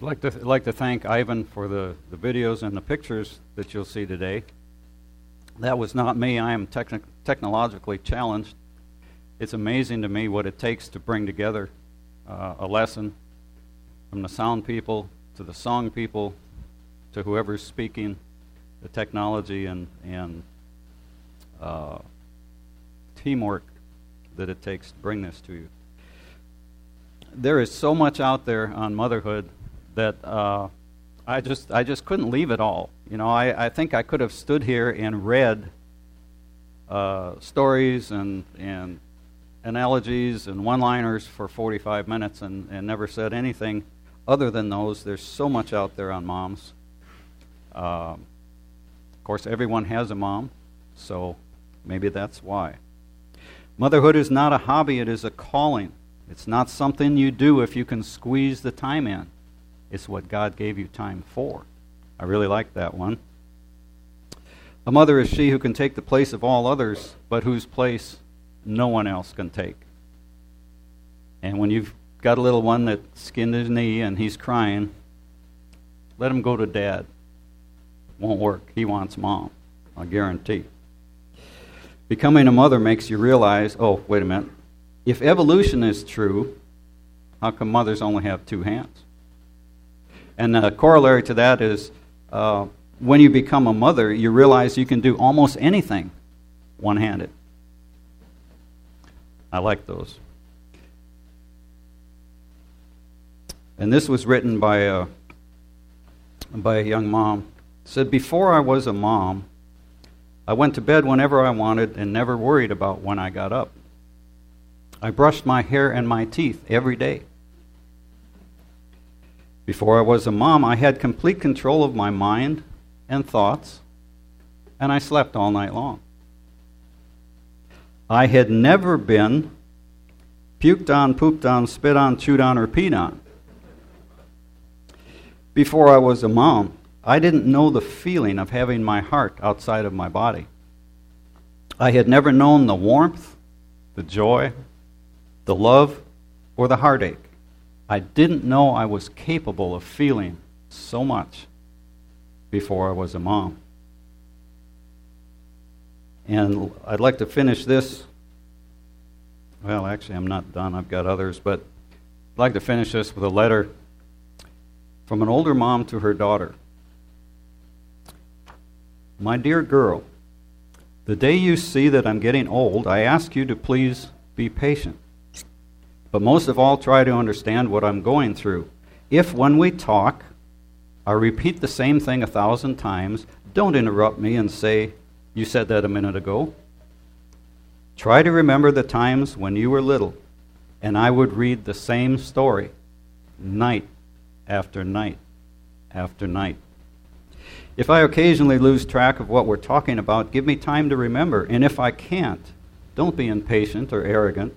I'd like to thank Ivan for the videos and the pictures that you'll see today. That was not me. I am technologically challenged. It's amazing to me what it takes to bring together a lesson, from the sound people to the song people to whoever's speaking, the technology and teamwork that it takes to bring this to you. There is so much out there on motherhood that I just couldn't leave it all. You know, I think I could have stood here and read stories and analogies and one-liners for 45 minutes and never said anything other than those. There's so much out there on moms. Of course, everyone has a mom, so maybe that's why. Motherhood is not a hobby, it is a calling. It's not something you do if you can squeeze the time in. It's what God gave you time for. I really like that one. A mother is she who can take the place of all others, but whose place no one else can take. And when you've got a little one that skinned his knee and he's crying, let him go to dad. Won't work. He wants mom, I guarantee. Becoming a mother makes you realize, oh, wait a minute, if evolution is true, how come mothers only have two hands? And the corollary to that is when you become a mother, you realize you can do almost anything one-handed. I like those. And this was written by a young mom. It said, before I was a mom, I went to bed whenever I wanted and never worried about when I got up. I brushed my hair and my teeth every day. Before I was a mom, I had complete control of my mind and thoughts, and I slept all night long. I had never been puked on, pooped on, spit on, chewed on, or peed on. Before I was a mom, I didn't know the feeling of having my heart outside of my body. I had never known the warmth, the joy, the love, or the heartache. I didn't know I was capable of feeling so much before I was a mom. And I'd like to finish this. Well, actually, I'm not done. I've got others, but I'd like to finish this with a letter from an older mom to her daughter. My dear girl, the day you see that I'm getting old, I ask you to please be patient. But most of all, try to understand what I'm going through. If when we talk, I repeat the same thing 1,000 times, don't interrupt me and say, you said that a minute ago. Try to remember the times when you were little, and I would read the same story, night after night after night. If I occasionally lose track of what we're talking about, give me time to remember. And if I can't, don't be impatient or arrogant.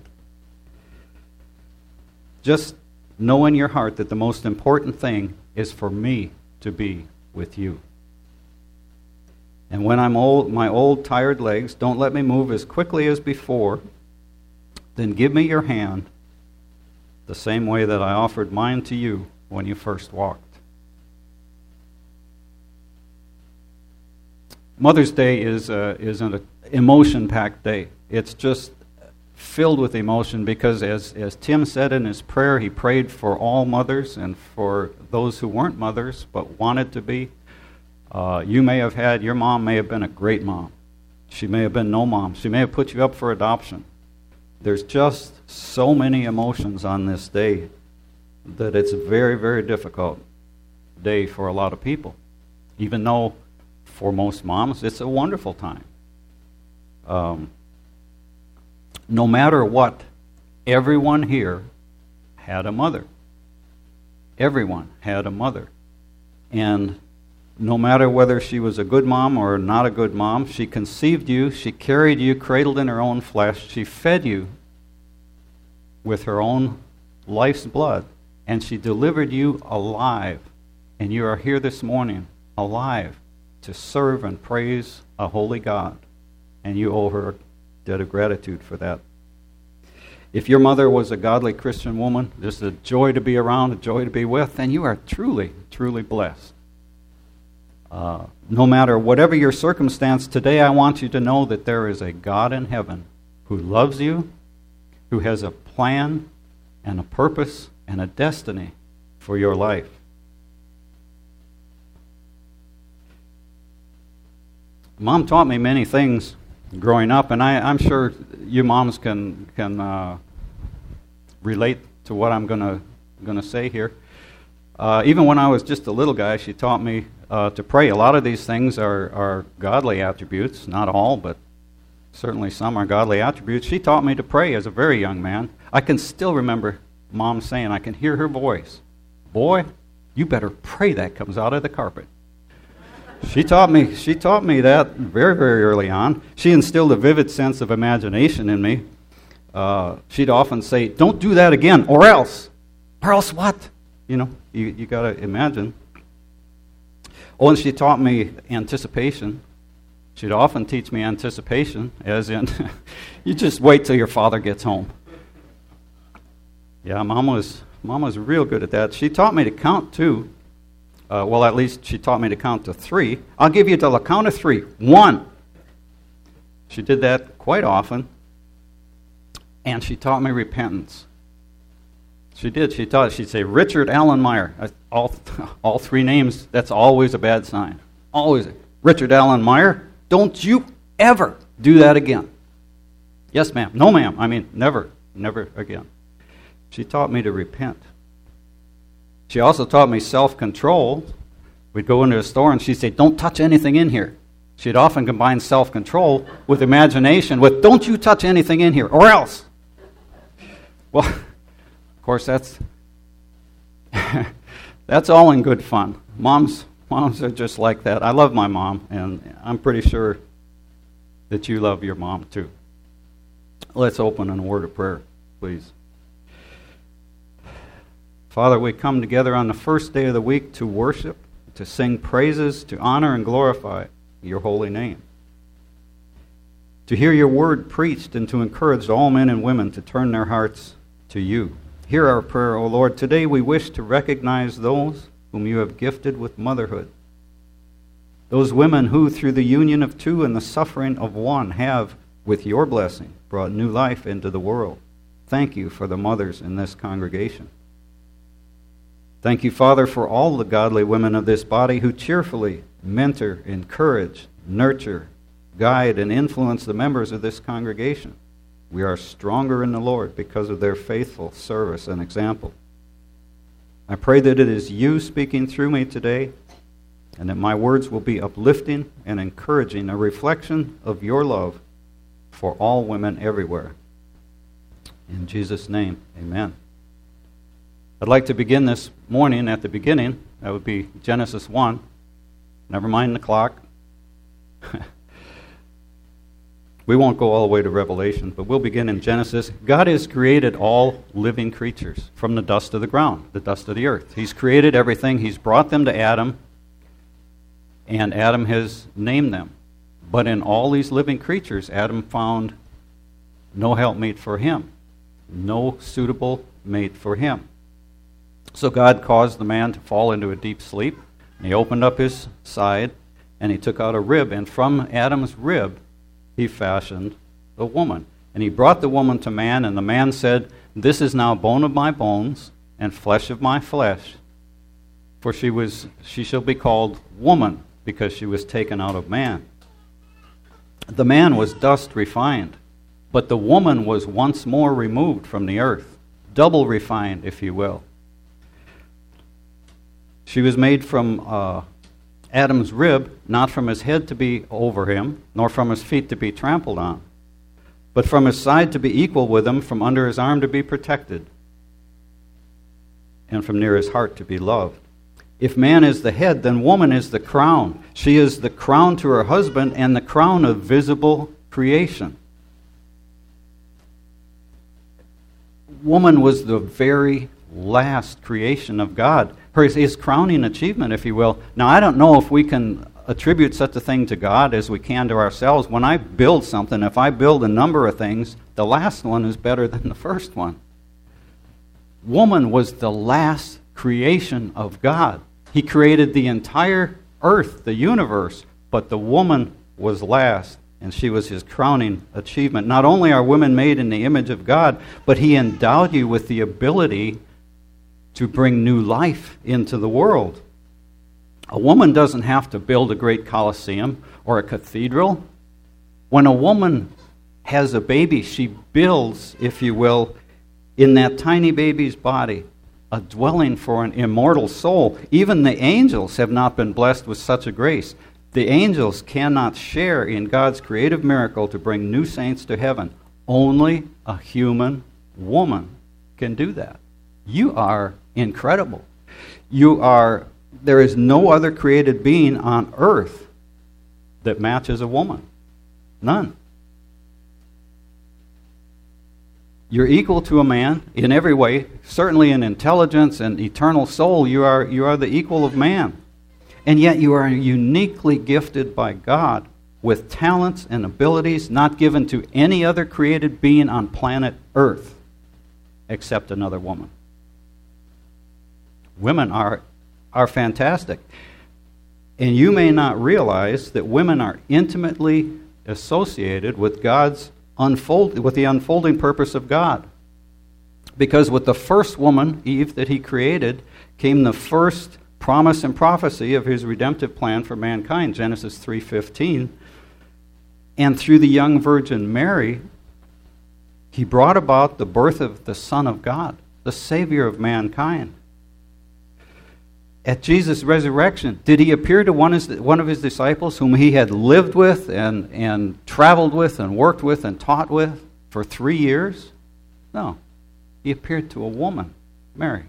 Just know in your heart that the most important thing is for me to be with you. And when I'm old, my old, tired legs don't let me move as quickly as before, then give me your hand the same way that I offered mine to you when you first walked. Mother's Day is an emotion-packed day. It's just filled with emotion because, as Tim said in his prayer, he prayed for all mothers and for those who weren't mothers but wanted to be. Your mom may have been a great mom. She may have been no mom. She may have put you up for adoption. There's just so many emotions on this day that it's a very, very difficult day for a lot of people, even though for most moms it's a wonderful time. No matter what, everyone here had a mother. Everyone had a mother. And no matter whether she was a good mom or not a good mom, she conceived you, she carried you, cradled in her own flesh, she fed you with her own life's blood, and she delivered you alive. And you are here this morning, alive, to serve and praise a holy God. And you owe her a debt of gratitude for that. If your mother was a godly Christian woman, just a joy to be around, a joy to be with, then you are truly, truly blessed. No matter whatever your circumstance today, I want you to know that there is a God in heaven who loves you, who has a plan and a purpose and a destiny for your life. Mom taught me many things growing up, and I'm sure you moms can relate to what I'm going to say here. Even when I was just a little guy, she taught me to pray. A lot of these things are godly attributes, not all, but certainly some are godly attributes. She taught me to pray as a very young man. I can still remember Mom saying, I can hear her voice, "Boy, you better pray that comes out of the carpet." She taught me that very, very early on. She instilled a vivid sense of imagination in me. She'd often say, "Don't do that again, or else." Or else what? You got to imagine. Oh, and she taught me anticipation. She'd often teach me anticipation, as in, you just wait till your father gets home. Yeah, Mom was real good at that. She taught me to count too. Well, at least she taught me to count to 3. I'll give you till the count of 3. 1. She did that quite often. And she taught me repentance. She did. She'd say, "Richard Allen Meyer." All 3 names, that's always a bad sign. Always. "Richard Allen Meyer, don't you ever do that again." "Yes, ma'am." "No, ma'am." I mean, never again. She taught me to repent. She also taught me self-control. We'd go into a store and she'd say, "Don't touch anything in here." She'd often combine self-control with imagination with, "Don't you touch anything in here, or else." Well, of course, that's all in good fun. Moms are just like that. I love my mom, and I'm pretty sure that you love your mom too. Let's open in a word of prayer, please. Father, we come together on the first day of the week to worship, to sing praises, to honor and glorify your holy name, to hear your word preached, and to encourage all men and women to turn their hearts to you. Hear our prayer, O Lord. Today we wish to recognize those whom you have gifted with motherhood, those women who, through the union of 2 and the suffering of 1, have, with your blessing, brought new life into the world. Thank you for the mothers in this congregation. Thank you, Father, for all the godly women of this body who cheerfully mentor, encourage, nurture, guide, and influence the members of this congregation. We are stronger in the Lord because of their faithful service and example. I pray that it is you speaking through me today, and that my words will be uplifting and encouraging, a reflection of your love for all women everywhere. In Jesus' name, amen. I'd like to begin this morning at the beginning. That would be Genesis 1. Never mind the clock. We won't go all the way to Revelation, but we'll begin in Genesis. God has created all living creatures from the dust of the ground, the dust of the earth. He's created everything. He's brought them to Adam, and Adam has named them. But in all these living creatures, Adam found no helpmate for him, no suitable mate for him. So God caused the man to fall into a deep sleep, and he opened up his side, and he took out a rib, and from Adam's rib he fashioned a woman. And he brought the woman to man, and the man said, "This is now bone of my bones and flesh of my flesh, for she shall be called woman, because she was taken out of man." The man was dust refined, but the woman was once more removed from the earth, double refined, if you will. She was made from Adam's rib, not from his head to be over him, nor from his feet to be trampled on, but from his side to be equal with him, from under his arm to be protected, and from near his heart to be loved. If man is the head, then woman is the crown. She is the crown to her husband and the crown of visible creation. Woman was the very last creation of God. His crowning achievement, if you will. Now, I don't know if we can attribute such a thing to God as we can to ourselves. When I build something, if I build a number of things, the last one is better than the first one. Woman was the last creation of God. He created the entire earth, the universe, but the woman was last, and she was his crowning achievement. Not only are women made in the image of God, but he endowed you with the ability to bring new life into the world. A woman doesn't have to build a great coliseum or a cathedral. When a woman has a baby, she builds, if you will, in that tiny baby's body, a dwelling for an immortal soul. Even the angels have not been blessed with such a grace. The angels cannot share in God's creative miracle to bring new saints to heaven. Only a human woman can do that. You are incredible. There is no other created being on earth that matches a woman. None. You're equal to a man in every way. Certainly in intelligence and eternal soul, you are the equal of man. And yet you are uniquely gifted by God with talents and abilities not given to any other created being on planet Earth except another woman. Women are fantastic. And you may not realize that women are intimately associated with with the unfolding purpose of God. Because with the first woman, Eve, that he created, came the first promise and prophecy of his redemptive plan for mankind, Genesis 3:15. And through the young virgin Mary, he brought about the birth of the Son of God, the Savior of mankind. At Jesus' resurrection, did he appear to one of his disciples whom he had lived with and traveled with and worked with and taught with for 3 years? No. He appeared to a woman, Mary.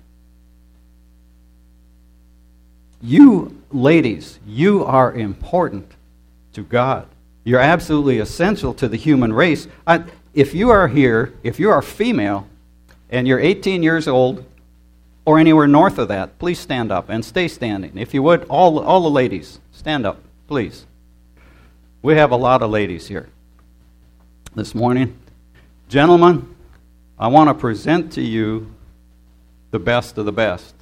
You, ladies, you are important to God. You're absolutely essential to the human race. If you are here, if you are female, and you're 18 years old, or anywhere north of that, please stand up and stay standing. If you would, all the ladies, stand up, please. We have a lot of ladies here this morning. Gentlemen, I want to present to you the best of the best.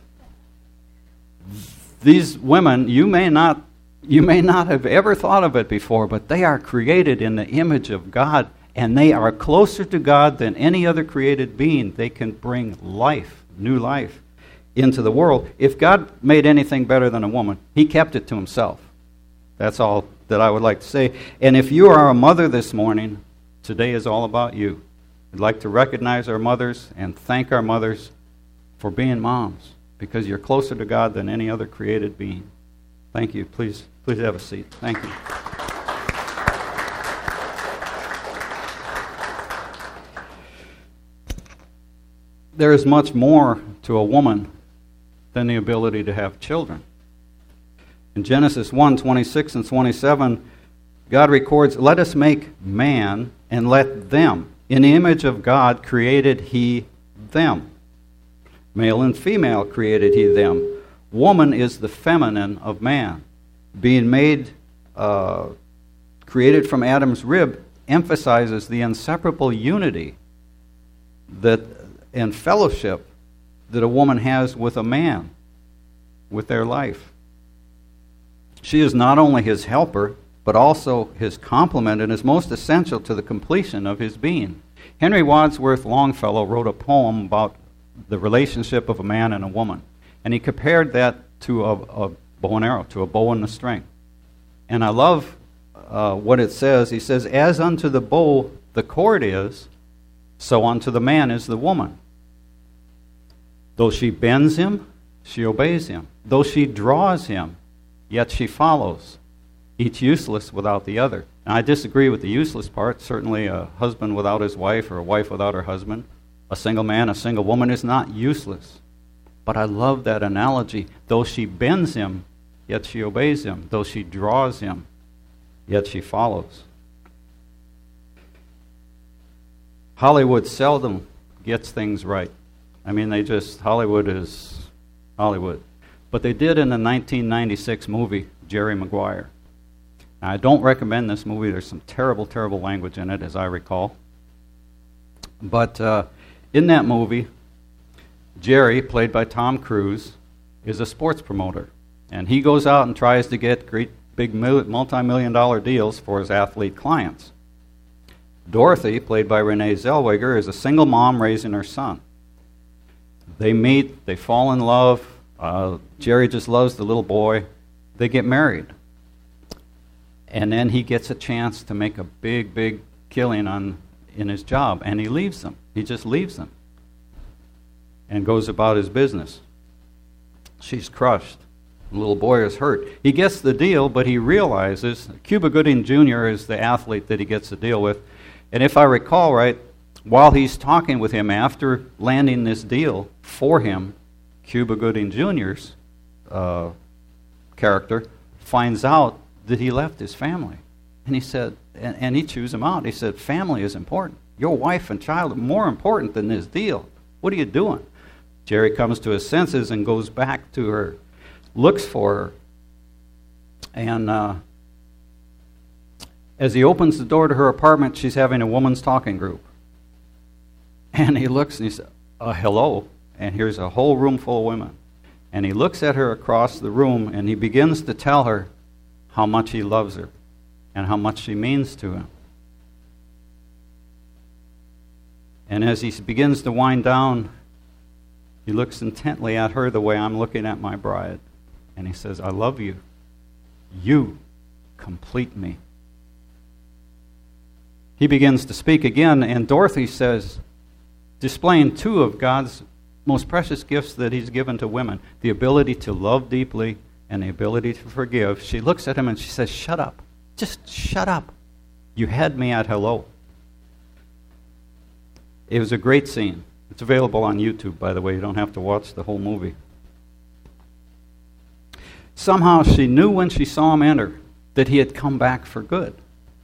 These women, you may not have ever thought of it before, but they are created in the image of God, and they are closer to God than any other created being. They can bring life, new life, into the world. If God made anything better than a woman, he kept it to himself. That's all that I would like to say. And if you are a mother this morning, today is all about you. I'd like to recognize our mothers and thank our mothers for being moms, because you're closer to God than any other created being. Thank you. Please have a seat. Thank you. There is much more to a woman than the ability to have children. In Genesis 1:26 and 27, God records, "Let us make man and let them. In the image of God created he them. Male and female created he them." Woman is the feminine of man. Being made, created from Adam's rib, emphasizes the inseparable unity and fellowship that a woman has with a man, with their life. She is not only his helper, but also his complement and is most essential to the completion of his being. Henry Wadsworth Longfellow wrote a poem about the relationship of a man and a woman, and he compared that to a bow and arrow, to a bow and a string. And I love what it says. He says, "As unto the bow the cord is, so unto the man is the woman. Though she bends him, she obeys him. Though she draws him, yet she follows, each useless without the other." Now, I disagree with the useless part. Certainly a husband without his wife or a wife without her husband, a single man, a single woman is not useless. But I love that analogy. Though she bends him, yet she obeys him. Though she draws him, yet she follows. Hollywood seldom gets things right. I mean, Hollywood is Hollywood. But they did in the 1996 movie, Jerry Maguire. I don't recommend this movie. There's some terrible, terrible language in it, as I recall. But in that movie, Jerry, played by Tom Cruise, is a sports promoter. And he goes out and tries to get great big multi-million-dollar deals for his athlete clients. Dorothy, played by Renee Zellweger, is a single mom raising her son. They meet, they fall in love. Jerry just loves the little boy. They get married. And then he gets a chance to make a big, big killing in his job, and he leaves them. He just leaves them and goes about his business. She's crushed. The little boy is hurt. He gets the deal, but he realizes Cuba Gooding Jr. is the athlete that he gets the deal with. And if I recall right, while he's talking with him after landing this deal for him, Cuba Gooding Jr.'s character finds out that he left his family. And he said, and he chews him out. He said, family is important. Your wife and child are more important than this deal. What are you doing? Jerry comes to his senses and goes back to her, looks for her. And as he opens the door to her apartment, she's having a woman's talking group. And he looks and he says, hello. And here's a whole room full of women. And he looks at her across the room and he begins to tell her how much he loves her and how much she means to him. And as he begins to wind down, he looks intently at her the way I'm looking at my bride. And he says, I love you. You complete me. He begins to speak again, and Dorothy says, displaying two of God's most precious gifts that he's given to women, the ability to love deeply and the ability to forgive. She looks at him and she says, shut up. Just shut up. You had me at hello. It was a great scene. It's available on YouTube, by the way. You don't have to watch the whole movie. Somehow she knew when she saw him enter that he had come back for good.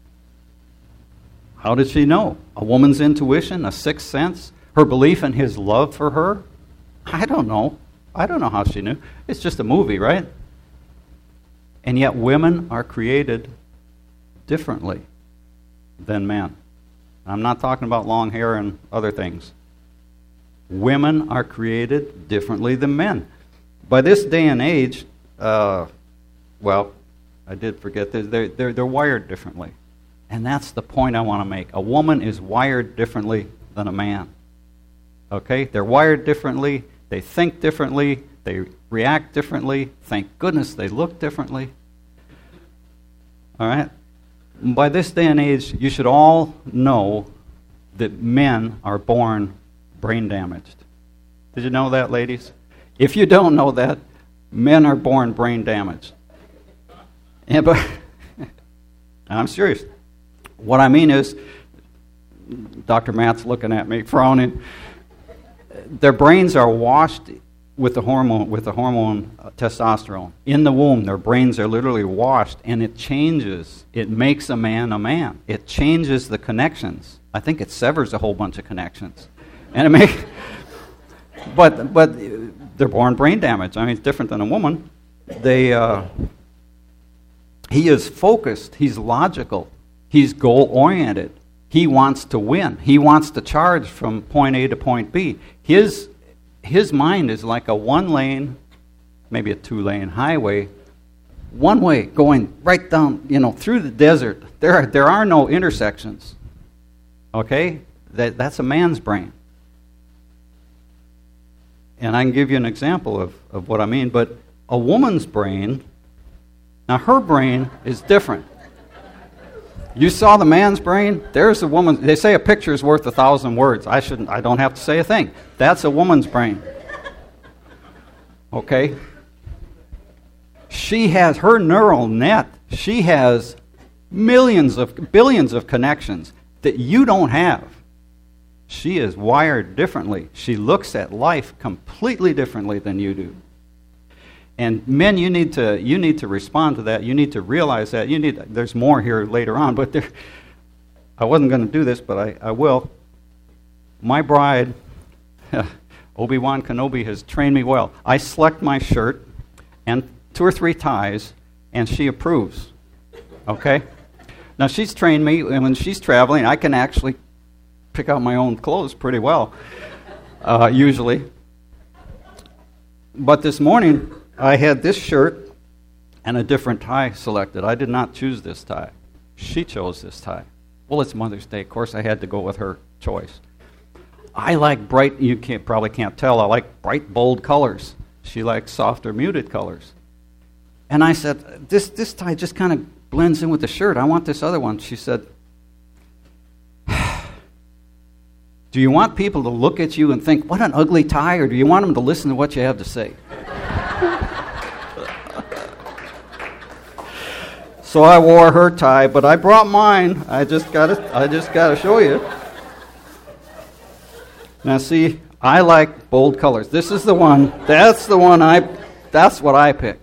How did she know? A woman's intuition, a sixth sense, her belief in his love for her? I don't know. I don't know how she knew. It's just a movie, right? And yet women are created differently than men. I'm not talking about long hair and other things. Women are created differently than men. By this day and age, I did forget this. They're wired differently. And that's the point I want to make. A woman is wired differently than a man. Okay? They're wired differently. They think differently. They react differently. Thank goodness they look differently. All right? By this day and age, you should all know that men are born brain damaged. Did you know that, ladies? If you don't know that, men are born brain damaged. Yeah, but I'm serious. What I mean is, Dr. Matt's looking at me, frowning. Their brains are washed with the hormone testosterone. In the womb, their brains are literally washed, and it changes. It makes a man a man. It changes the connections. I think it severs a whole bunch of connections, and it makes. But they're born brain damaged. I mean, it's different than a woman. He is focused. He's logical. He's goal-oriented. He wants to win. He wants to charge from point A to point B. His mind is like a one-lane, maybe a two-lane highway, one way going right down, through the desert. There are no intersections. Okay? That's a man's brain. And I can give you an example of what I mean, but a woman's brain, now her brain is different. You saw the man's brain? There's a woman. They say a picture is worth 1,000 words. I don't have to say a thing. That's a woman's brain. Okay? She has her neural net. She has billions of connections that you don't have. She is wired differently. She looks at life completely differently than you do. And men, you need to respond to that. You need to realize that. There's more here later on, but I wasn't going to do this, but I will. My bride, Obi-Wan Kenobi, has trained me well. I select my shirt and 2 or 3 ties, and she approves. Okay? Now, she's trained me, and when she's traveling, I can actually pick out my own clothes pretty well, usually. But this morning, I had this shirt and a different tie selected. I did not choose this tie. She chose this tie. Well, it's Mother's Day. Of course, I had to go with her choice. I like bright, you probably can't tell, I like bright, bold colors. She likes softer, muted colors. And I said, this tie just kind of blends in with the shirt. I want this other one. She said, do you want people to look at you and think, what an ugly tie, or do you want them to listen to what you have to say? So I wore her tie, but I brought mine. I just gotta show you. Now see, I like bold colors. This is the one. That's what I picked.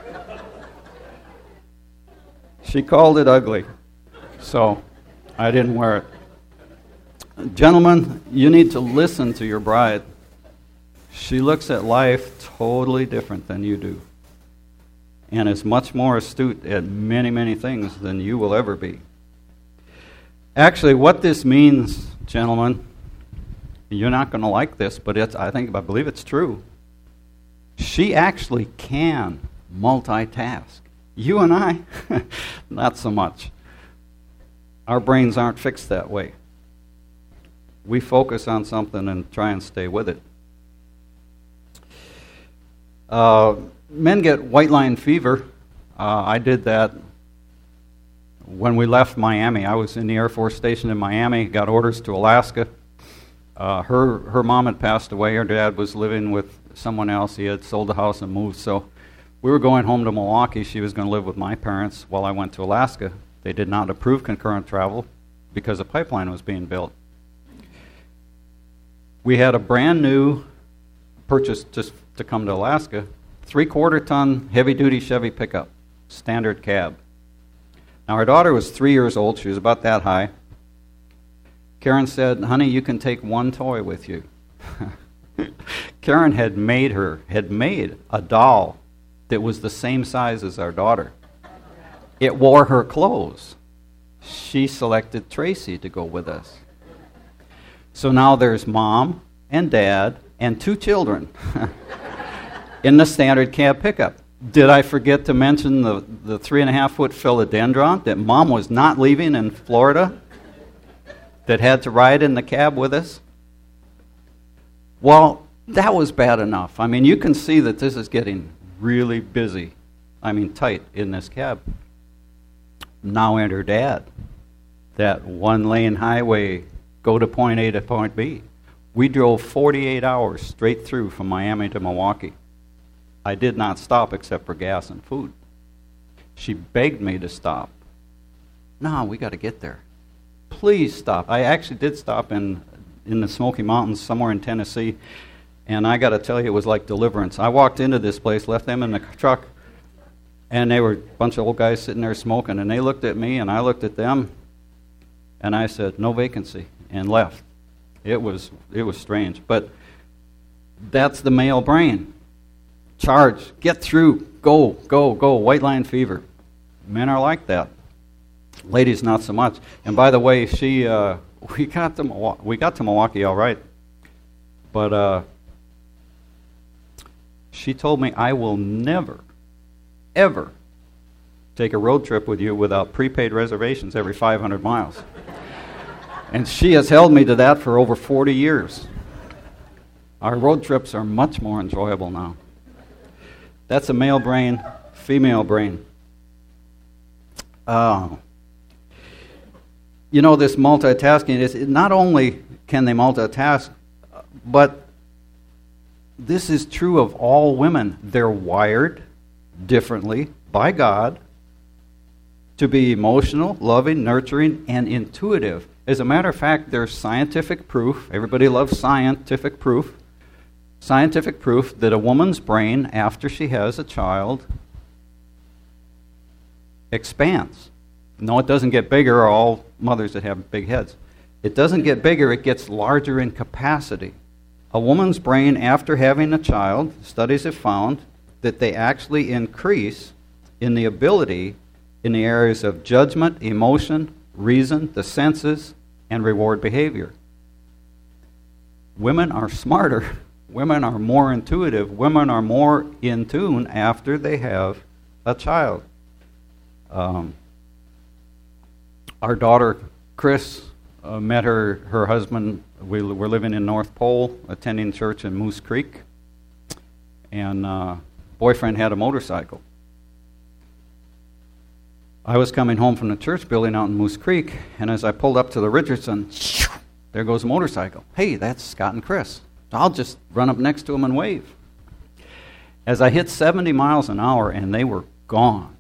She called it ugly, so I didn't wear it. Gentlemen, you need to listen to your bride. She looks at life totally different than you do, and is much more astute at many, many things than you will ever be. Actually, what this means, gentlemen, you're not going to like this, but I believe it's true. She actually can multitask. You and I, not so much. Our brains aren't fixed that way. We focus on something and try and stay with it. Men get white line fever. I did that when we left Miami. I was in the Air Force Station in Miami, got orders to Alaska. Her mom had passed away. Her dad was living with someone else. He had sold the house and moved. So we were going home to Milwaukee. She was going to live with my parents while I went to Alaska. They did not approve concurrent travel because a pipeline was being built. We had a brand new purchase just to come to Alaska, 3/4-ton heavy-duty Chevy pickup, standard cab. Now, our daughter was 3 years old. She was about that high. Karen said, honey, you can take one toy with you. Karen had made a doll that was the same size as our daughter. It wore her clothes. She selected Tracy to go with us. So now there's mom and dad and 2 children in the standard cab pickup. Did I forget to mention the 3.5-foot philodendron that mom was not leaving in Florida that had to ride in the cab with us? Well, that was bad enough. I mean, you can see that this is getting really busy. I mean, tight in this cab. Now enter dad. That one-lane highway, go to point A to point B. We drove 48 hours straight through from Miami to Milwaukee. I did not stop except for gas and food. She begged me to stop. No, we got to get there. Please stop. I actually did stop in the Smoky Mountains somewhere in Tennessee, and I got to tell you, it was like deliverance. I walked into this place, left them in the truck, and they were a bunch of old guys sitting there smoking, and they looked at me, and I looked at them, and I said, no vacancy, and left. It was strange, but that's the male brain. Charge, get through, go, white line fever. Men are like that. Ladies, not so much. And by the way, we got to Milwaukee all right, but she told me, I will never, ever take a road trip with you without prepaid reservations every 500 miles. And she has held me to that for over 40 years. Our road trips are much more enjoyable now. That's a male brain, female brain. This multitasking is not only can they multitask, but this is true of all women. They're wired differently by God to be emotional, loving, nurturing, and intuitive. As a matter of fact, there's scientific proof. Everybody loves scientific proof. Scientific proof that a woman's brain, after she has a child, expands. No, it doesn't get bigger, all mothers that have big heads. It doesn't get bigger, it gets larger in capacity. A woman's brain, after having a child, studies have found that they actually increase in the ability in the areas of judgment, emotion, reason, the senses, and reward behavior. Women are smarter. Women are more intuitive. Women are more in tune after they have a child. Our daughter, Chris, met her husband. We were living in North Pole, attending church in Moose Creek. And boyfriend had a motorcycle. I was coming home from the church building out in Moose Creek, and as I pulled up to the Richardson, there goes a motorcycle. Hey, that's Scott and Chris. I'll just run up next to them and wave. As I hit 70 miles an hour and they were gone,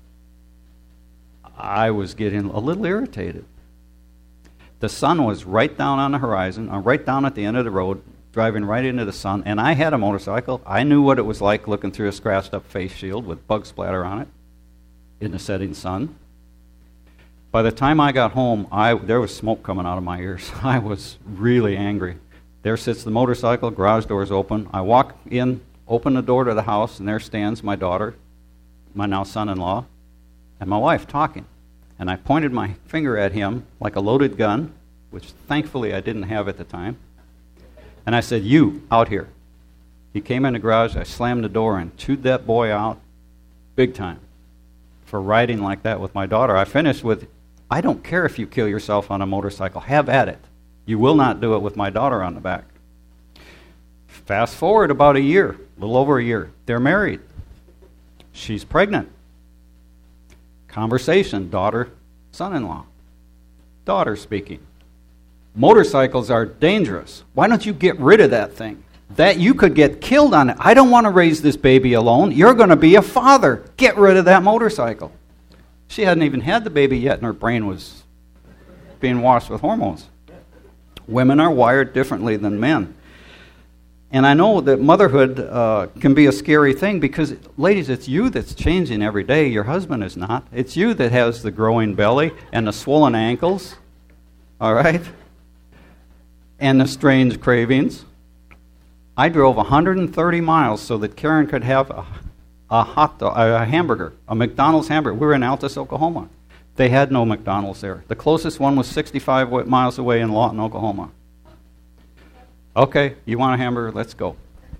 I was getting a little irritated. The sun was right down on the horizon, right down at the end of the road, driving right into the sun, and I had a motorcycle. I knew what it was like looking through a scratched-up face shield with bug splatter on it in the setting sun. By the time I got home, there was smoke coming out of my ears. I was really angry. There sits the motorcycle, garage door's open. I walk in, open the door to the house, and there stands my daughter, my now son-in-law, and my wife talking. And I pointed my finger at him like a loaded gun, which thankfully I didn't have at the time. And I said, "You, out here." He came in the garage, I slammed the door and chewed that boy out big time for riding like that with my daughter. I finished with, "I don't care if you kill yourself on a motorcycle. Have at it. You will not do it with my daughter on the back." Fast forward about a year, a little over a year. They're married. She's pregnant. Conversation, daughter, son-in-law. Daughter speaking. "Motorcycles are dangerous. Why don't you get rid of that thing? That you could get killed on it. I don't want to raise this baby alone. You're going to be a father. Get rid of that motorcycle." She hadn't even had the baby yet, and her brain was being washed with hormones. Women are wired differently than men. And I know that motherhood can be a scary thing because, ladies, it's you that's changing every day. Your husband is not. It's you that has the growing belly and the swollen ankles, all right, and the strange cravings. I drove 130 miles so that Karen could have a hamburger, a McDonald's hamburger. We were in Altus, Oklahoma. They had no McDonald's there. The closest one was 65 miles away in Lawton, Oklahoma. Okay, you want a hamburger? Let's go.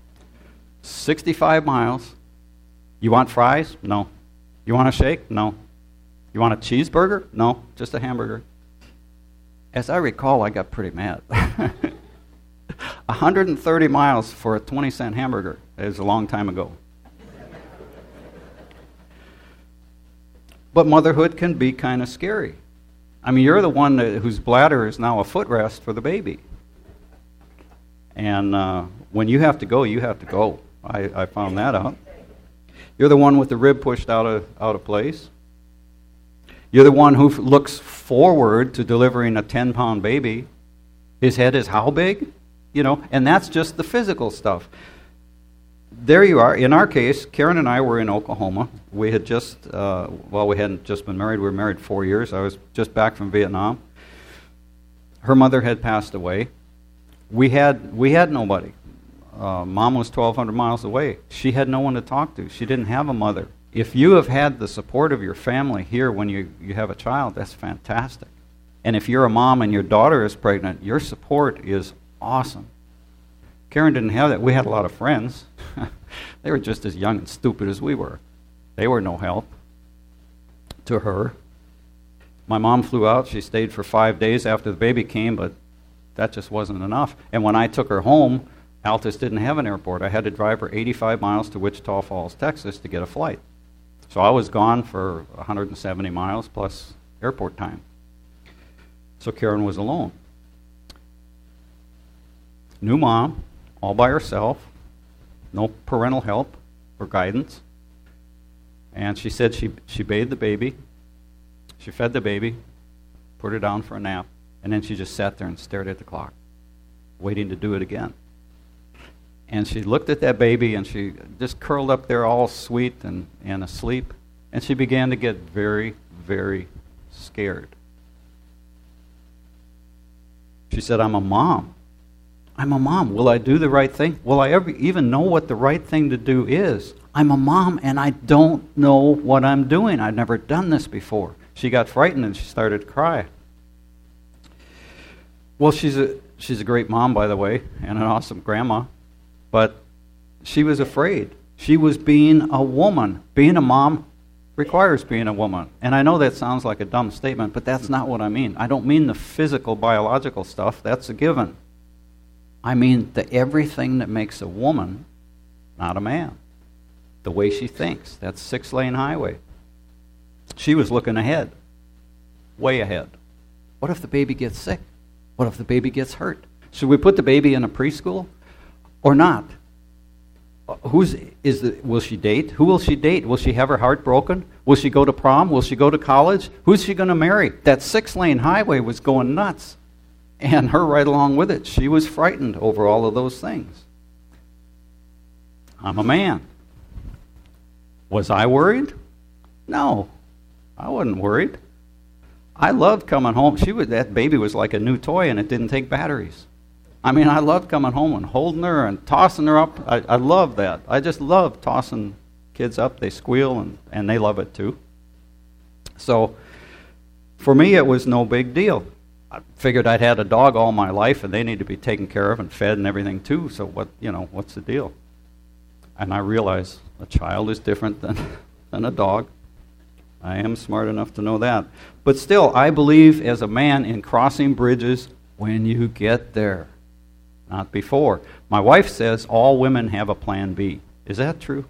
65 miles. You want fries? No. You want a shake? No. You want a cheeseburger? No, just a hamburger. As I recall, I got pretty mad. 130 miles for a 20-cent hamburger. It was a long time ago. But motherhood can be kind of scary. I mean, you're the one whose bladder is now a footrest for the baby. And when you have to go, you have to go. I found that out. You're the one with the rib pushed out of place. You're the one who looks forward to delivering a 10-pound baby. His head is how big? You know, and that's just the physical stuff. There you are. In our case, Karen and I were in Oklahoma. We had just, we hadn't just been married. We were married 4 years. I was just back from Vietnam. Her mother had passed away. We had nobody. Mom was 1,200 miles away. She had no one to talk to. She didn't have a mother. If you have had the support of your family here when you have a child, that's fantastic. And if you're a mom and your daughter is pregnant, your support is awesome. Karen didn't have that. We had a lot of friends. They were just as young and stupid as we were. They were no help to her. My mom flew out. She stayed for 5 days after the baby came, but that just wasn't enough. And when I took her home, Altus didn't have an airport. I had to drive her 85 miles to Wichita Falls, Texas to get a flight. So I was gone for 170 miles plus airport time. So Karen was alone. New mom, all by herself, no parental help or guidance. And she said she bathed the baby, she fed the baby, put her down for a nap, and then she just sat there and stared at the clock, waiting to do it again. And she looked at that baby, and she just curled up there all sweet and asleep, and she began to get very, very scared. She said, "I'm a mom. I'm a mom. Will I do the right thing? Will I ever even know what the right thing to do is? I'm a mom, and I don't know what I'm doing. I've never done this before. She got frightened, and she started to cry. Well, she's a great mom, by the way, and an awesome grandma, but she was afraid. She was being a woman. Being a mom requires being a woman. And I know that sounds like a dumb statement, but that's not what I mean. I don't mean the physical, biological stuff. That's a given. I mean the everything that makes a woman not a man. The way she thinks. That's 6-lane highway. She was looking ahead. Way ahead. What if the baby gets sick? What if the baby gets hurt? Should we put the baby in a preschool or not? Will she date? Who will she date? Will she have her heart broken? Will she go to prom? Will she go to college? Who's she going to marry? That 6-lane highway was going nuts. And her right along with it. She was frightened over all of those things. I'm a man. Was I worried? No, I wasn't worried. I loved coming home. That baby was like a new toy, and it didn't take batteries. I mean, I loved coming home and holding her and tossing her up. I love that. I just love tossing kids up. They squeal, and they love it too. So for me, it was no big deal. I figured I'd had a dog all my life, and they need to be taken care of and fed and everything too. So what's the deal? And I realized a child is different than a dog. I am smart enough to know that. But still, I believe as a man in crossing bridges when you get there, not before. My wife says all women have a plan B. Is that true?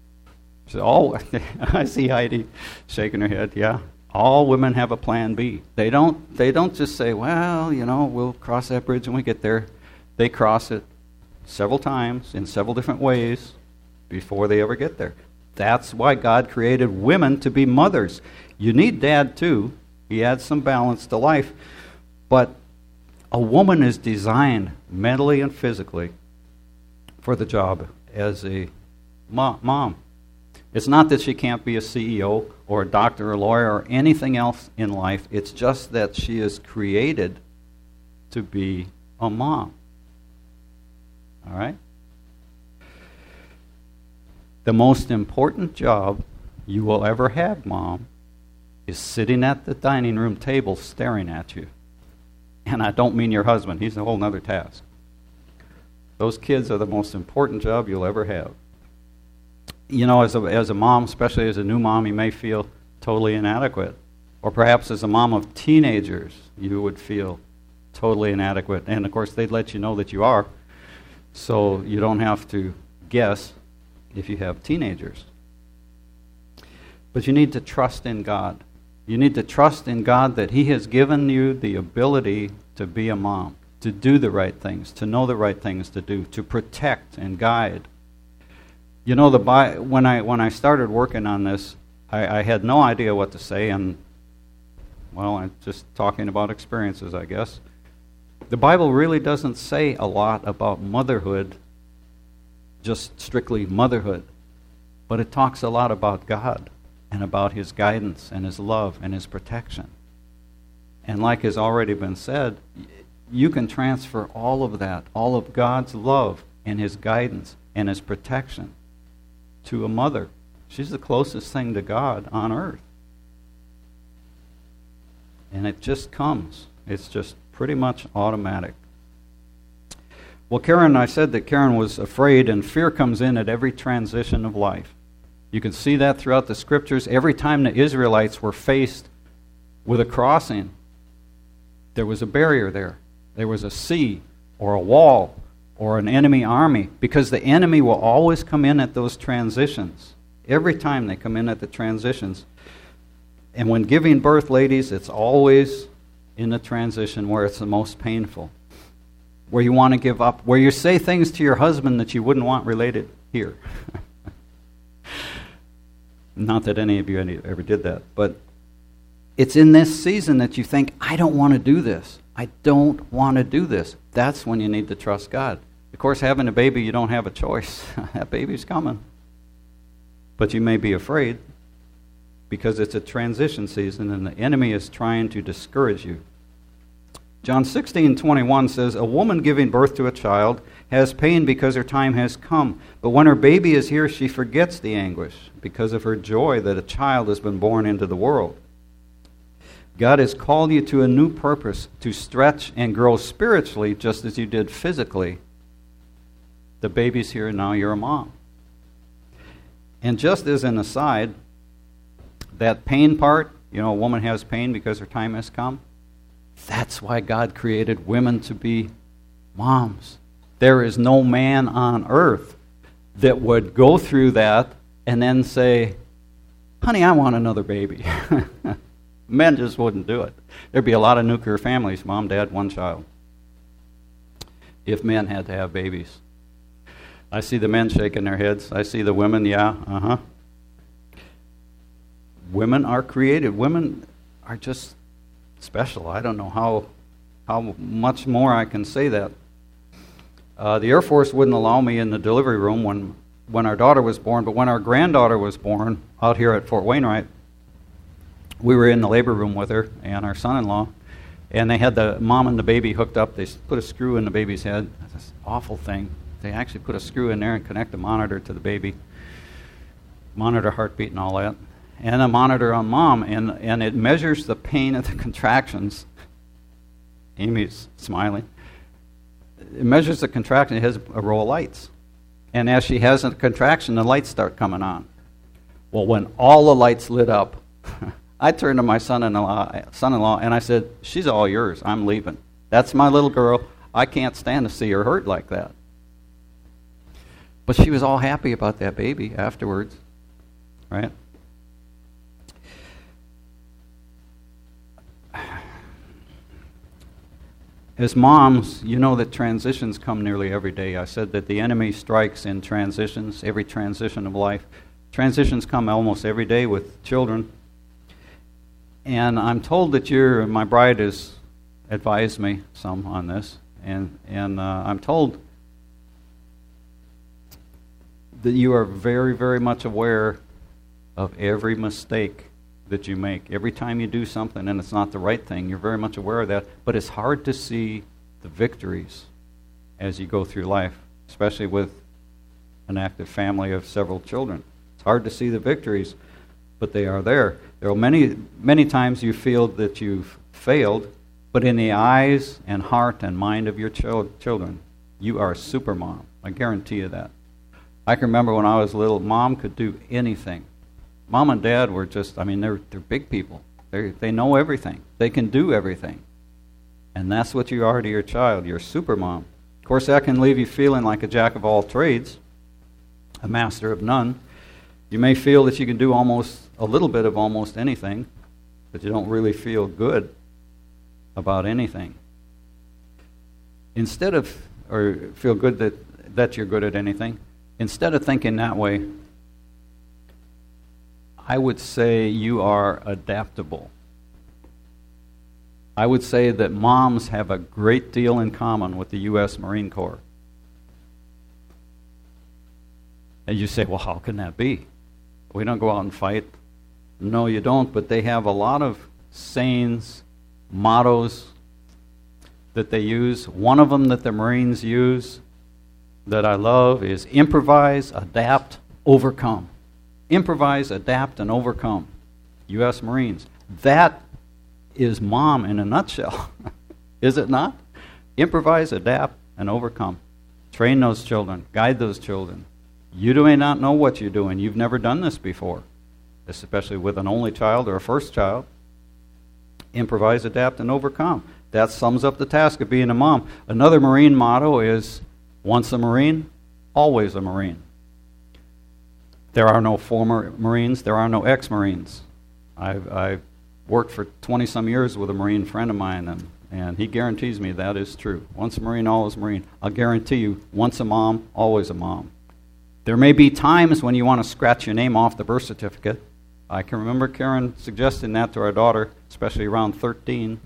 I see Heidi shaking her head. Yeah, all women have a plan B. They don't just say, well, we'll cross that bridge when we get there. They cross it several times in several different ways before they ever get there. That's why God created women to be mothers. You need dad too. He adds some balance to life. But a woman is designed mentally and physically for the job as a mom. It's not that she can't be a CEO or a doctor or a lawyer or anything else in life. It's just that she is created to be a mom. All right? The most important job you will ever have, Mom, is sitting at the dining room table staring at you. And I don't mean your husband. He's a whole other task. Those kids are the most important job you'll ever have. As a mom, especially as a new mom, you may feel totally inadequate. Or perhaps as a mom of teenagers, you would feel totally inadequate. And, of course, they'd let you know that you are, so you don't have to guess if you have teenagers. But you need to trust in God. You need to trust in God that He has given you the ability to be a mom, to do the right things, to know the right things to do, to protect and guide. When I started working on this, I had no idea what to say, and, I'm just talking about experiences, I guess. The Bible really doesn't say a lot about motherhood, just strictly motherhood, but it talks a lot about God and about His guidance and His love and His protection. And like has already been said, you can transfer all of that, all of God's love and His guidance and His protection to a mother. She's the closest thing to God on earth. And it just comes. It's just pretty much automatic. Well, I said that Karen was afraid, and fear comes in at every transition of life. You can see that throughout the Scriptures. Every time the Israelites were faced with a crossing, there was a barrier there. There was a sea or a wall or an enemy army, because the enemy will always come in at those transitions. Every time they come in at the transitions. And when giving birth, ladies, it's always in the transition where it's the most painful, where you want to give up, where you say things to your husband that you wouldn't want related here. Not that any of you ever did that, but it's in this season that you think, I don't want to do this. I don't want to do this. That's when you need to trust God. Of course, having a baby, you don't have a choice. That baby's coming. But you may be afraid because it's a transition season and the enemy is trying to discourage you. John 16:21 says, "A woman giving birth to a child has pain because her time has come. But when her baby is here, she forgets the anguish because of her joy that a child has been born into the world." God has called you to a new purpose, to stretch and grow spiritually just as you did physically. The baby's here, now you're a mom. And just as an aside, that pain part, a woman has pain because her time has come. That's why God created women to be moms. There is no man on earth that would go through that and then say, "Honey, I want another baby." Men just wouldn't do it. There'd be a lot of nuclear families, mom, dad, one child, if men had to have babies. I see the men shaking their heads. I see the women, yeah. Women are created. Women are just special. I don't know how much more I can say that. The Air Force wouldn't allow me in the delivery room when our daughter was born, but when our granddaughter was born out here at Fort Wainwright, we were in the labor room with her and our son-in-law, and they had the mom and the baby hooked up. They put a screw in the baby's head. That's this awful thing. They actually put a screw in there and connect a monitor to the baby, monitor heartbeat and all that, and a monitor on mom, and it measures the pain of the contractions. Amy's smiling. It measures the contraction. It has a row of lights. And as she has a contraction, the lights start coming on. Well, when all the lights lit up, I turned to my son-in-law and I said, "She's all yours. I'm leaving. That's my little girl. I can't stand to see her hurt like that." But she was all happy about that baby afterwards, right? As moms, you know that transitions come nearly every day. I said that the enemy strikes in transitions, every transition of life. Transitions come almost every day with children. And I'm told that my bride has advised me some on this, and I'm told that you are very, very much aware of every mistake that you make. Every time you do something and it's not the right thing, you're very much aware of that. But it's hard to see the victories as you go through life, especially with an active family of several children. It's hard to see the victories, but they are there. There are many times you feel that you've failed, but in the eyes and heart and mind of your children, you are a super mom. I guarantee you that. I can remember when I was little, mom could do anything. Mom and dad were just, they're big people. They know everything. They can do everything. And that's what you are to your child. You're a super mom. Of course, that can leave you feeling like a jack of all trades, a master of none. You may feel that you can do a little bit of almost anything, but you don't really feel good about anything. Or feel good that you're good at anything. Instead of thinking that way, I would say you are adaptable. I would say that moms have a great deal in common with the U.S. Marine Corps. And you say, well, how can that be? We don't go out and fight. No, you don't, but they have a lot of sayings, mottos that they use. One of them that the Marines use that I love is improvise, adapt, overcome. Improvise, adapt, and overcome. U.S. Marines. That is mom in a nutshell. Is it not? Improvise, adapt, and overcome. Train those children. Guide those children. You may not know what you're doing. You've never done this before, especially with an only child or a first child. Improvise, adapt, and overcome. That sums up the task of being a mom. Another Marine motto is, once a Marine, always a Marine. There are no former Marines. There are no ex-Marines. I've worked for 20-some years with a Marine friend of mine, and he guarantees me that is true. Once a Marine, always a Marine. I'll guarantee you, once a mom, always a mom. There may be times when you want to scratch your name off the birth certificate. I can remember Karen suggesting that to our daughter, especially around 13.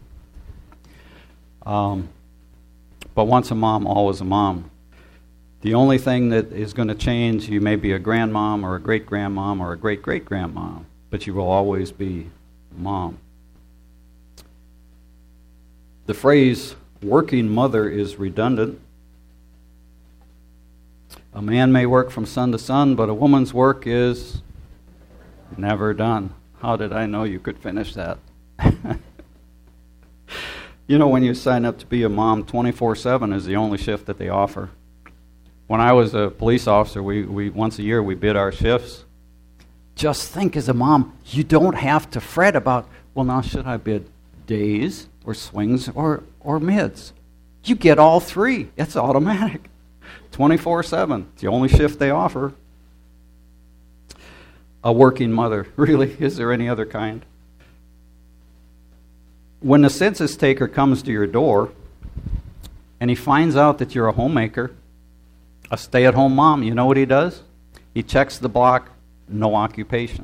But once a mom, always a mom. The only thing that is going to change, you may be a grandmom or a great-grandmom or a great-great-grandmom, but you will always be mom. The phrase working mother is redundant. A man may work from sun to sun, but a woman's work is never done. How did I know you could finish that? You know, when you sign up to be a mom, 24/7 is the only shift that they offer. When I was a police officer, we once a year we bid our shifts. Just think, as a mom, you don't have to fret about, well, now should I bid days or swings or mids? You get all three. It's automatic. 24/7. It's the only shift they offer. A working mother. Really? Is there any other kind? When the census taker comes to your door and he finds out that you're a homemaker, a stay-at-home mom, you know what he does? He checks the block, no occupation.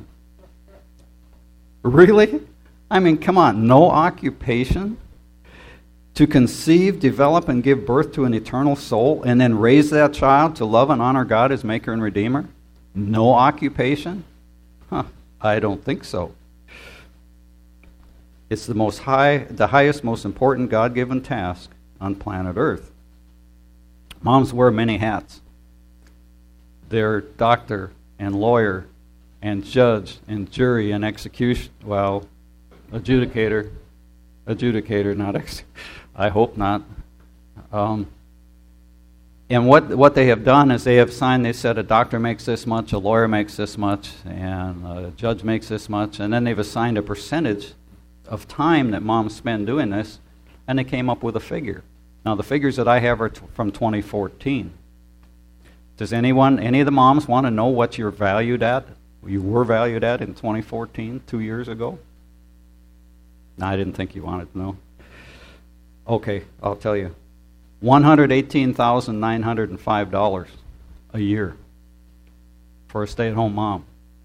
Really? I mean, come on, no occupation? To conceive, develop, and give birth to an eternal soul, and then raise that child to love and honor God as Maker and Redeemer? No occupation? I don't think so. It's the highest, most important God-given task on planet Earth. Moms wear many hats. They're doctor and lawyer and judge and jury and execution. Well, adjudicator, not I hope not. And what they have done is they have signed, they said a doctor makes this much, a lawyer makes this much, and a judge makes this much, and then they've assigned a percentage of time that moms spend doing this, and they came up with a figure. Now, the figures that I have are from 2014. Does any of the moms want to know what you're valued at? You were valued at in 2014, 2 years ago? No, I didn't think you wanted to know. Okay, I'll tell you. $118,905 a year for a stay-at-home mom.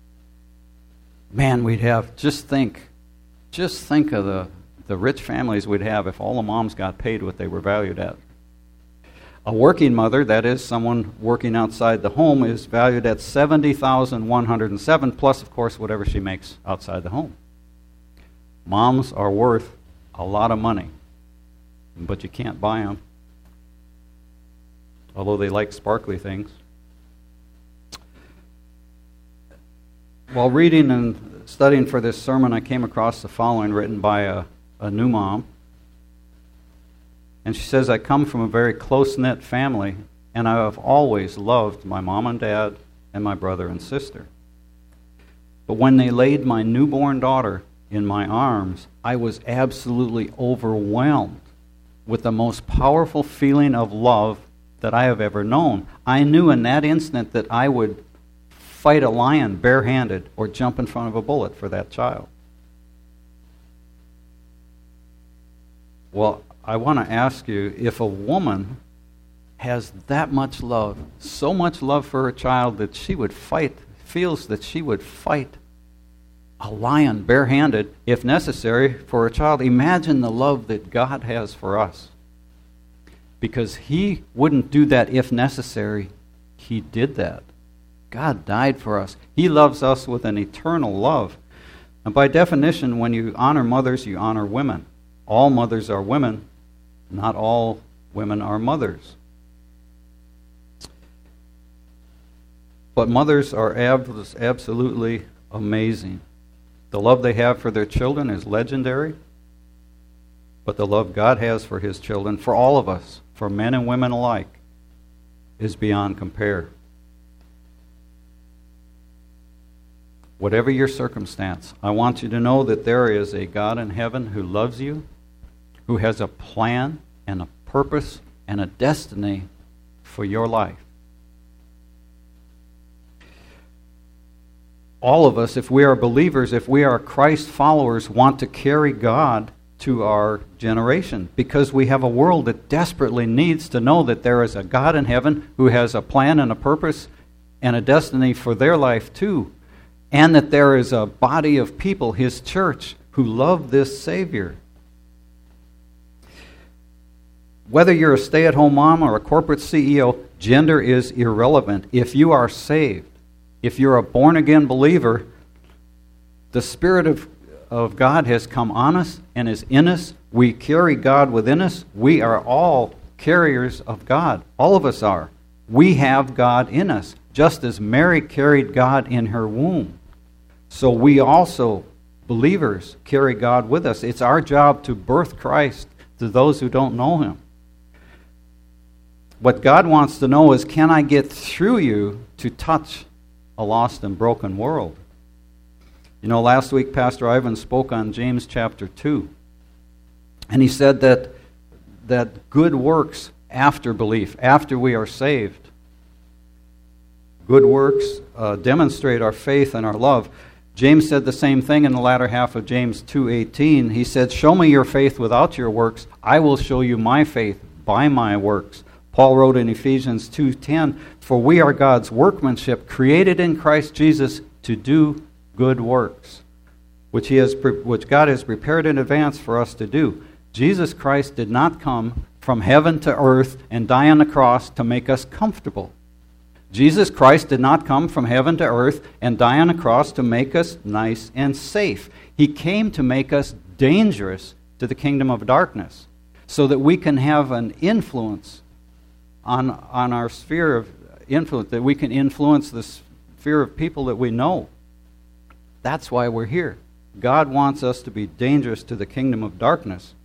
Man, just think of the rich families we'd have if all the moms got paid what they were valued at. A working mother, that is someone working outside the home, is valued at $70,107, plus, of course, whatever she makes outside the home. Moms are worth a lot of money, but you can't buy them, although they like sparkly things. While reading and studying for this sermon, I came across the following written by a new mom. And she says, I come from a very close-knit family, and I have always loved my mom and dad and my brother and sister. But when they laid my newborn daughter in my arms, I was absolutely overwhelmed with the most powerful feeling of love that I have ever known. I knew in that instant that I would fight a lion barehanded or jump in front of a bullet for that child. Well, I want to ask you, if a woman has that much love, so much love for her child that feels that she would fight a lion barehanded, if necessary, for a child, imagine the love that God has for us. Because He wouldn't do that if necessary. He did that. God died for us. He loves us with an eternal love. And by definition, when you honor mothers, you honor women. All mothers are women. Not all women are mothers. But mothers are absolutely amazing. The love they have for their children is legendary. But the love God has for His children, for all of us, for men and women alike, is beyond compare. Whatever your circumstance, I want you to know that there is a God in heaven who loves you, who has a plan and a purpose and a destiny for your life. All of us, if we are believers, if we are Christ followers, want to carry God to our generation, because we have a world that desperately needs to know that there is a God in heaven who has a plan and a purpose and a destiny for their life too, and that there is a body of people, His church, who love this Savior. Whether you're a stay-at-home mom or a corporate CEO, gender is irrelevant. If you are saved, if you're a born-again believer, the Spirit of God has come on us and is in us. We carry God within us. We are all carriers of God. All of us are. We have God in us, just as Mary carried God in her womb. So we also, believers, carry God with us. It's our job to birth Christ to those who don't know Him. What God wants to know is, can I get through you to touch a lost and broken world? You know, last week Pastor Ivan spoke on James chapter 2. And he said that good works after belief, after we are saved, good works demonstrate our faith and our love. James said the same thing in the latter half of James 2:18. He said, show me your faith without your works. I will show you my faith by my works. Paul wrote in Ephesians 2:10, for we are God's workmanship, created in Christ Jesus to do good works, which God has prepared in advance for us to do. Jesus Christ did not come from heaven to earth and die on the cross to make us comfortable. Jesus Christ did not come from heaven to earth and die on a cross to make us nice and safe. He came to make us dangerous to the kingdom of darkness so that we can have an influence on our sphere of influence, that we can influence the sphere of people that we know. That's why we're here. God wants us to be dangerous to the kingdom of darkness.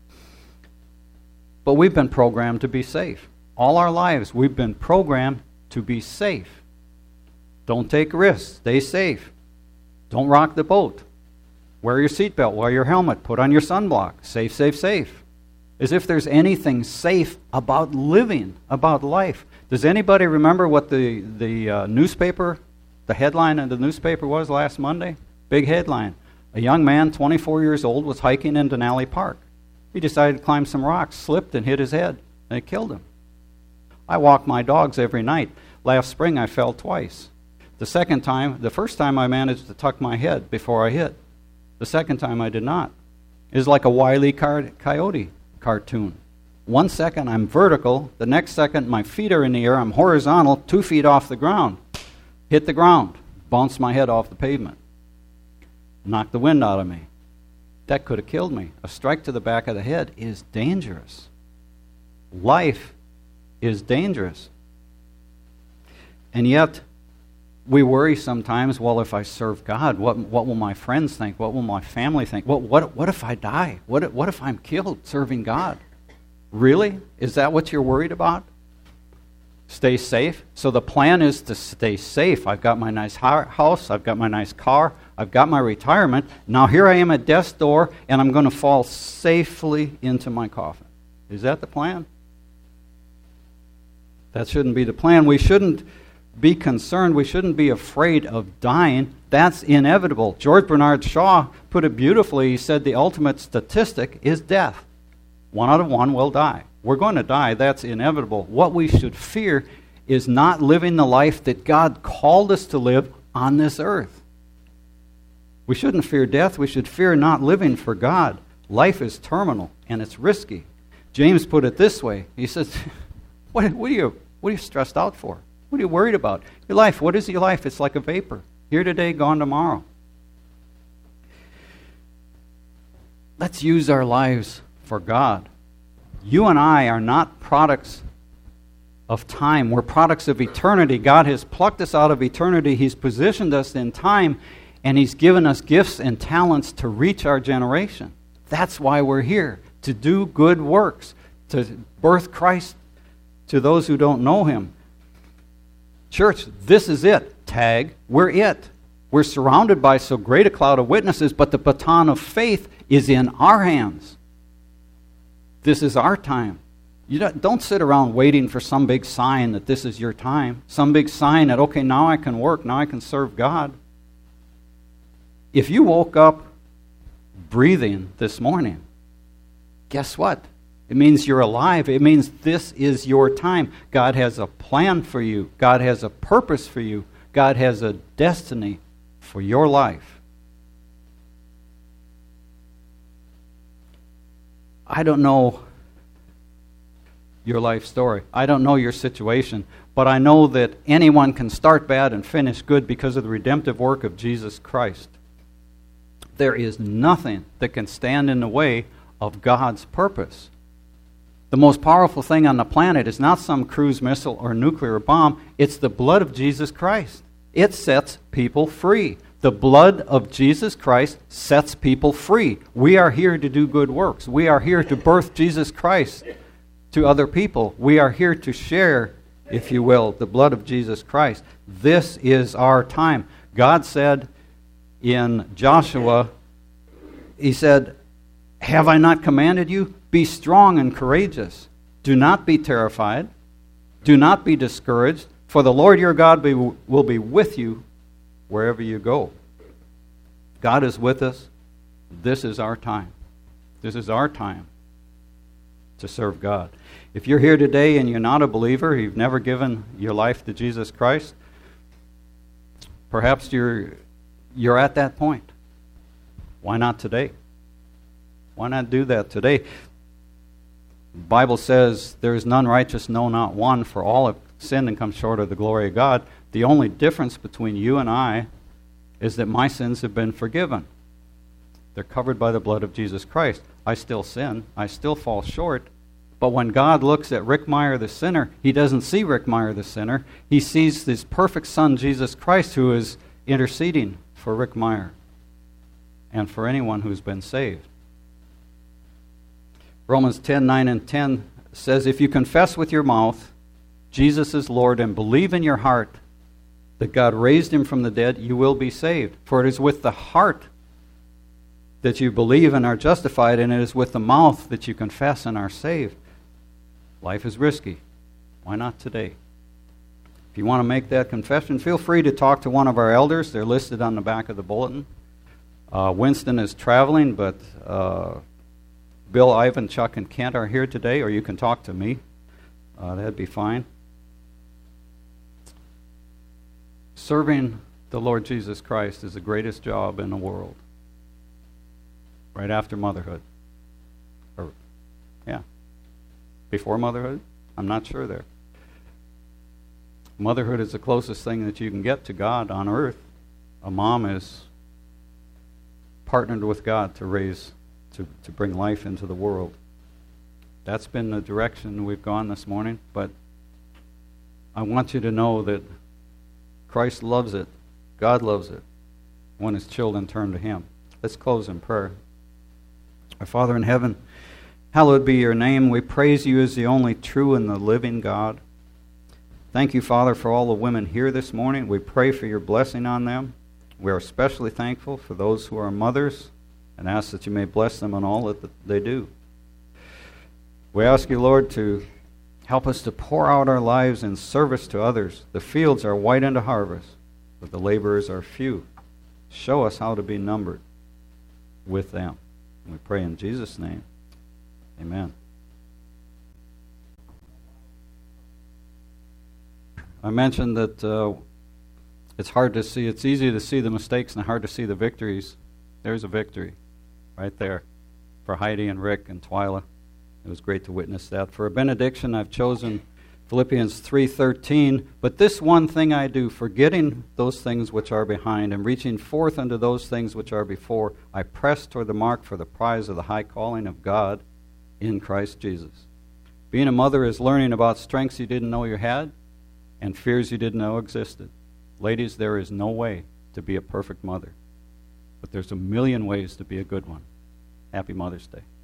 But we've been programmed to be safe. All our lives, we've been programmed to be safe. Don't take risks. Stay safe. Don't rock the boat. Wear your seatbelt. Wear your helmet. Put on your sunblock. Safe, safe, safe. As if there's anything safe about living, about life. Does anybody remember what the newspaper, the headline of the newspaper was last Monday? Big headline. A young man, 24 years old, was hiking in Denali Park. He decided to climb some rocks, slipped and hit his head, and it killed him. I walk my dogs every night. Last spring I fell twice. The first time I managed to tuck my head before I hit. The second time I did not. It was like a Wile E. Coyote cartoon. 1 second I'm vertical, the next second my feet are in the air, I'm horizontal, 2 feet off the ground. Hit the ground, bounced my head off the pavement. Knocked the wind out of me. That could have killed me. A strike to the back of the head is dangerous. Life is dangerous. And yet, we worry sometimes, well, if I serve God, what will my friends think? What will my family think? What if I die? What if I'm killed serving God? Really? Is that what you're worried about? Stay safe? So the plan is to stay safe. I've got my nice house. I've got my nice car. I've got my retirement. Now here I am at death's door, and I'm going to fall safely into my coffin. Is that the plan? That shouldn't be the plan. We shouldn't be concerned. We shouldn't be afraid of dying. That's inevitable. George Bernard Shaw put it beautifully. He said the ultimate statistic is death. 1 out of 1 will die. We're going to die. That's inevitable. What we should fear is not living the life that God called us to live on this earth. We shouldn't fear death. We should fear not living for God. Life is terminal, and it's risky. James put it this way. He says, what are you stressed out for? What are you worried about? Your life, what is your life? It's like a vapor. Here today, gone tomorrow. Let's use our lives for God. You and I are not products of time. We're products of eternity. God has plucked us out of eternity. He's positioned us in time, and He's given us gifts and talents to reach our generation. That's why we're here, to do good works, to birth Christ to those who don't know Him. Church, this is it. Tag, we're it. We're surrounded by so great a cloud of witnesses, but the baton of faith is in our hands. This is our time. You don't sit around waiting for some big sign that this is your time. Some big sign that, okay, now I can work, now I can serve God. If you woke up breathing this morning, guess what? It means you're alive. It means this is your time. God has a plan for you. God has a purpose for you. God has a destiny for your life. I don't know your life story. I don't know your situation. But I know that anyone can start bad and finish good because of the redemptive work of Jesus Christ. There is nothing that can stand in the way of God's purpose. The most powerful thing on the planet is not some cruise missile or nuclear bomb. It's the blood of Jesus Christ. It sets people free. The blood of Jesus Christ sets people free. We are here to do good works. We are here to birth Jesus Christ to other people. We are here to share, if you will, the blood of Jesus Christ. This is our time. God said in Joshua, He said, "Have I not commanded you? Be strong and courageous. Do not be terrified. Do not be discouraged, for the Lord your God will be with you wherever you go." God is with us. This is our time. This is our time to serve God. If you're here today and you're not a believer, you've never given your life to Jesus Christ, perhaps you're at that point. Why not today? Why not do that today? The Bible says, "There is none righteous, no, not one, for all have sinned and come short of the glory of God." The only difference between you and I is that my sins have been forgiven. They're covered by the blood of Jesus Christ. I still sin. I still fall short. But when God looks at Rick Meyer the sinner, He doesn't see Rick Meyer the sinner. He sees His perfect Son, Jesus Christ, who is interceding for Rick Meyer and for anyone who's been saved. Romans 10:9 and 10 says, "If you confess with your mouth Jesus is Lord and believe in your heart that God raised Him from the dead, you will be saved. For it is with the heart that you believe and are justified, and it is with the mouth that you confess and are saved." Life is risky. Why not today? If you want to make that confession, feel free to talk to one of our elders. They're listed on the back of the bulletin. Winston is traveling, but Bill, Ivan, Chuck, and Kent are here today, or you can talk to me. That'd be fine. Serving the Lord Jesus Christ is the greatest job in the world. Right after motherhood. Before motherhood? I'm not sure there. Motherhood is the closest thing that you can get to God on earth. A mom is partnered with God to raise, to bring life into the world. That's been the direction we've gone this morning, but I want you to know that Christ loves it. God loves it when His children turn to Him. Let's close in prayer. Our Father in heaven, hallowed be your name. We praise you as the only true and the living God. Thank you, Father, for all the women here this morning. We pray for your blessing on them. We are especially thankful for those who are mothers and ask that you may bless them in all that they do. We ask you, Lord, to help us to pour out our lives in service to others. The fields are white unto harvest, but the laborers are few. Show us how to be numbered with them. And we pray in Jesus' name. Amen. I mentioned that it's hard to see. It's easy to see the mistakes and hard to see the victories. There's a victory right there for Heidi and Rick and Twyla. It was great to witness that. For a benediction, I've chosen Philippians 3:13. "But this one thing I do, forgetting those things which are behind and reaching forth unto those things which are before, I press toward the mark for the prize of the high calling of God in Christ Jesus." Being a mother is learning about strengths you didn't know you had and fears you didn't know existed. Ladies, there is no way to be a perfect mother, but there's a million ways to be a good one. Happy Mother's Day.